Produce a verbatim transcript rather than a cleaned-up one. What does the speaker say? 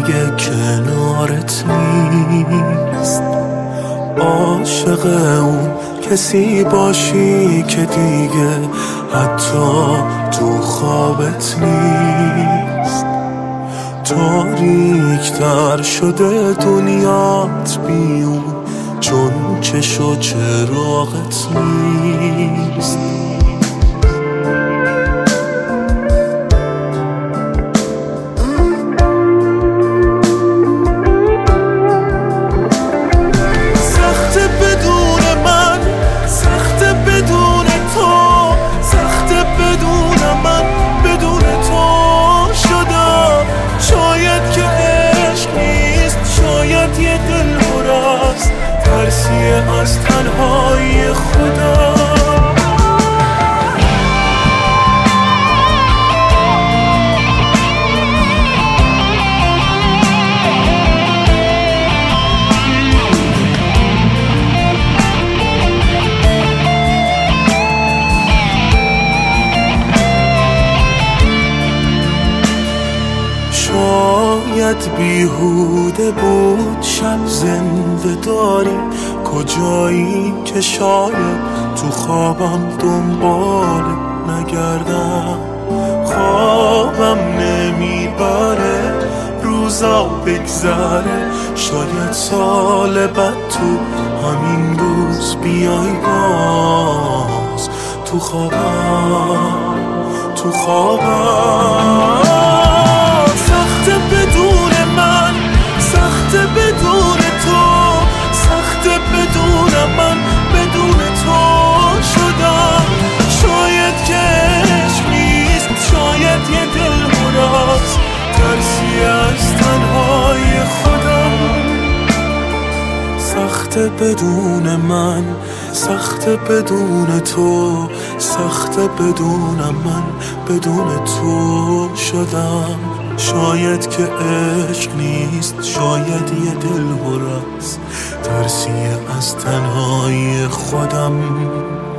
دیگه کنارت نیست. عاشق اون کسی باشی که دیگه حتی تو خوابت نیست. تاریک‌تر شده دنیات بیون چون چش و چراغت نیست. از تنهای خدا شاید بیهوده بود شب زنده داری، کجایی که شاید تو خوابم دنبال نگردم. خوابم نمیبره روزا بگذره، شاید سال بعد تو همین روز بیای باز تو خوابم تو خوابم. سخته بدون من، سخته بدون تو، سخته بدون من، بدون تو شدم. شاید که عشق نیست، شاید یه دل هراست، ترسی از تنهای خودم. سخته بدون من، سخته بدون تو، سخته بدون من، بدون تو شدم. شاید که عشق نیست، شاید یه دل هراست، ترسی از تنهای خودم.